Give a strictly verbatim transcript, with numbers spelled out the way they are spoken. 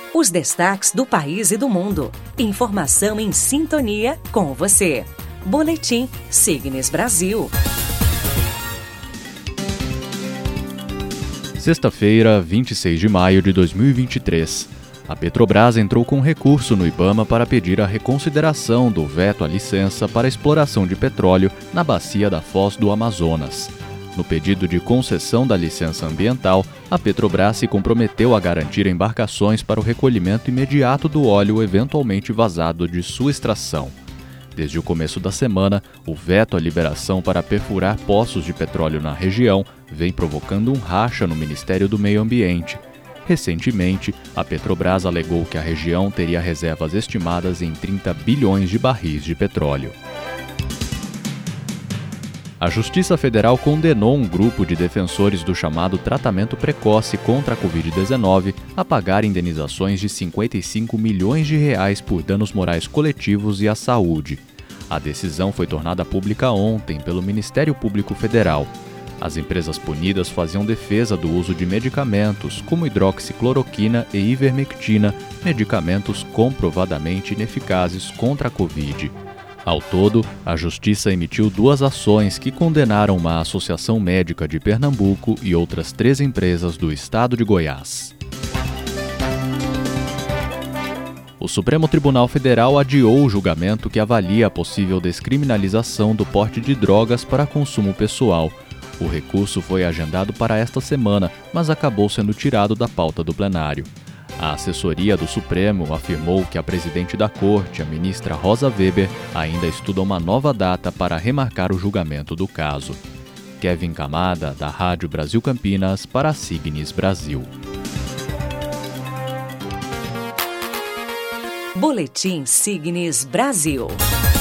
Os destaques do país e do mundo. Informação em sintonia com você. Boletim Signes Brasil. Sexta-feira, vinte e seis de maio de dois mil e vinte e três. A Petrobras entrou com recurso no IBAMA para pedir a reconsideração do veto à licença para exploração de petróleo na bacia da Foz do Amazonas. No pedido de concessão da licença ambiental, a Petrobras se comprometeu a garantir embarcações para o recolhimento imediato do óleo eventualmente vazado de sua extração. Desde o começo da semana, o veto à liberação para perfurar poços de petróleo na região vem provocando um racha no Ministério do Meio Ambiente. Recentemente, a Petrobras alegou que a região teria reservas estimadas em trinta bilhões de barris de petróleo. A Justiça Federal condenou um grupo de defensores do chamado tratamento precoce contra a covid dezenove a pagar indenizações de cinquenta e cinco milhões de reais por danos morais coletivos e à saúde. A decisão foi tornada pública ontem pelo Ministério Público Federal. As empresas punidas faziam defesa do uso de medicamentos como hidroxicloroquina e ivermectina, medicamentos comprovadamente ineficazes contra a Covid. Ao todo, a Justiça emitiu duas ações que condenaram uma associação médica de Pernambuco e outras três empresas do estado de Goiás. O Supremo Tribunal Federal adiou o julgamento que avalia a possível descriminalização do porte de drogas para consumo pessoal. O recurso foi agendado para esta semana, mas acabou sendo tirado da pauta do plenário. A assessoria do Supremo afirmou que a presidente da Corte, a ministra Rosa Weber, ainda estuda uma nova data para remarcar o julgamento do caso. Kevin Camada, da Rádio Brasil Campinas, para a Signes Brasil. Boletim Signes Brasil.